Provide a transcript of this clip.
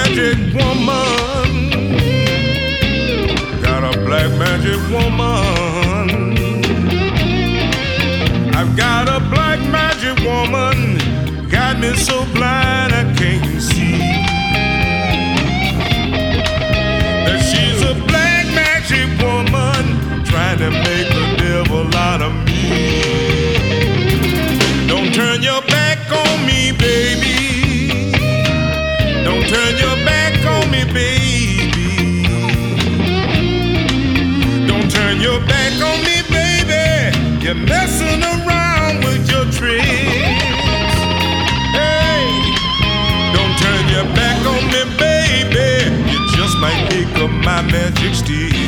magic woman. Got a black magic woman. I've got a black magic woman. Got me so blind I can't see that she's a black magic woman trying to make a devil out of me. Don't turn your back on me, baby. Don't turn your back on me, baby. Don't turn your back on me, baby. You're messing around with your tricks. Hey, don't turn your back on me, baby. You just might pick up my magic stick.